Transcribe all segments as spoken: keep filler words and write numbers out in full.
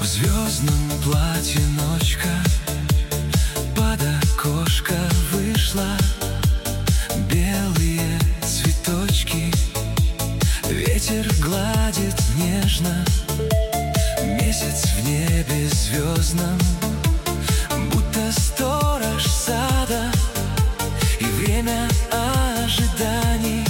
звездном платье ночка под окошко вышла. Белые цветочки ветер гладит нежно. Месяц в небе звездном, будто сторож сада. И время ожиданий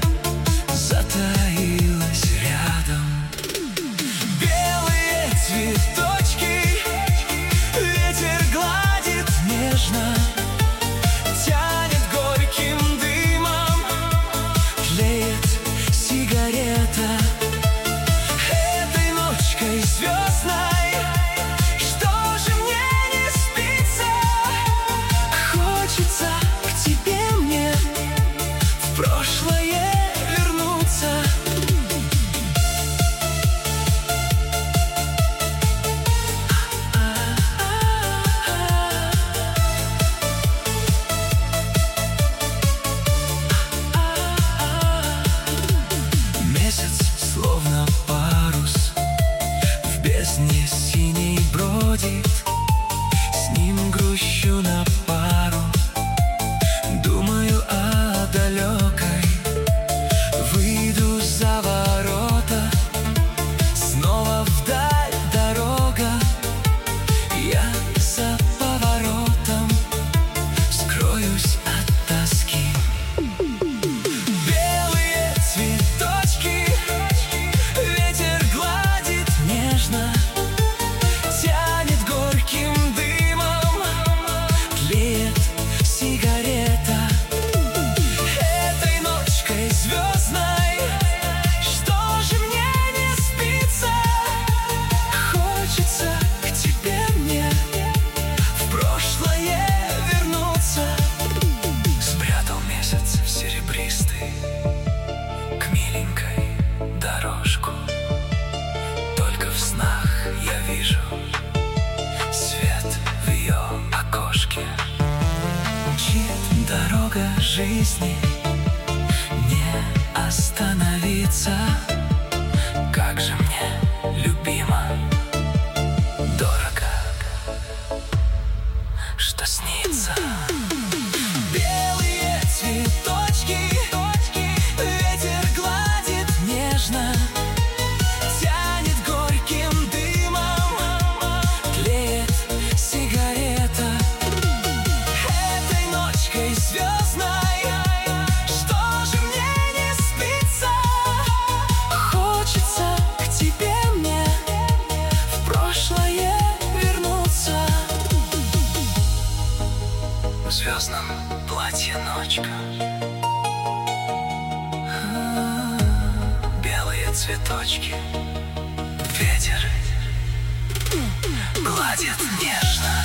затаилось рядом. Белые цветочки ветер гладит нежно, тянет горьким дымом, тлеет сигарета. Этой ночкой звездной что же мне не спится? Хочется к тебе мне в прошлое вернуться. Месяц словно парус в бездне синей бродит. С ним грущу на пару, думаю о далекой. Выйду за ворота, снова вдаль дорога. Я за поворотом скроюсь от тоски. Белые цветочки ветер гладит нежно, тянет горьким дымом, тлеет сигарета. Этой ночкой звездной что же мне не спится? Хочется к тебе мне в прошлое вернуться. Спрятал месяц серебристый к миленькой дорожку. Только в снах я вижу свет в ее окошке. Мчит дорога жизни, не остановиться. Как же мне любимо, дорого, что снится. Белые цветочки ветер гладит нежно, тянет горьким дымом, тлеет сигарета. Этой ночкой звездной что же мне не спится? Хочется к тебе мне в прошлое вернуться. В звездном платье ночка, а, белые цветочки ветер гладит нежно.